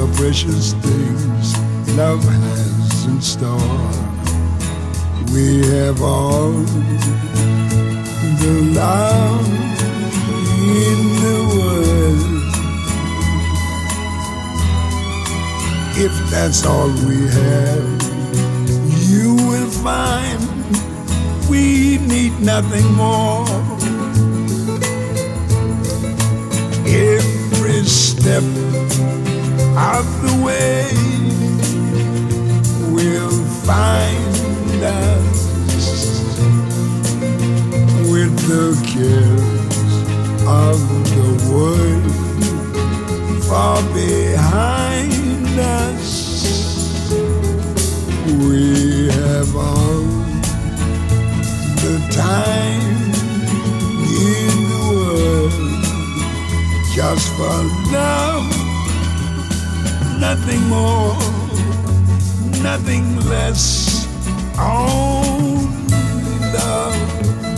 the precious things love has in store. We have all the love in the world. If that's all we have, you will find we need nothing more. Every step of the way will find us with the cares of the world far behind us. We have all the time in the world just for love, nothing more, nothing less, only love.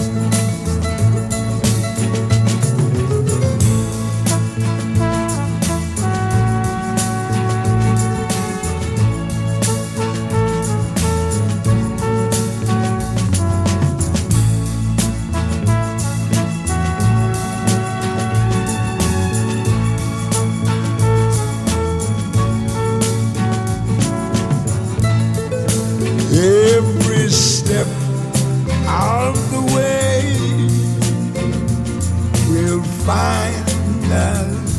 Every step of the way will find us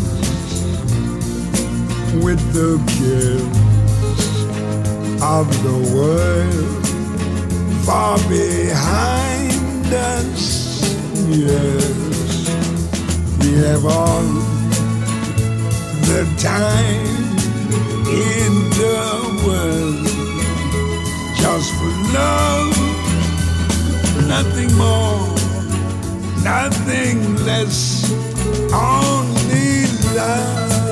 with the cares of the world far behind us. Yes, we have all the time in the world just for love, nothing more, nothing less, only love.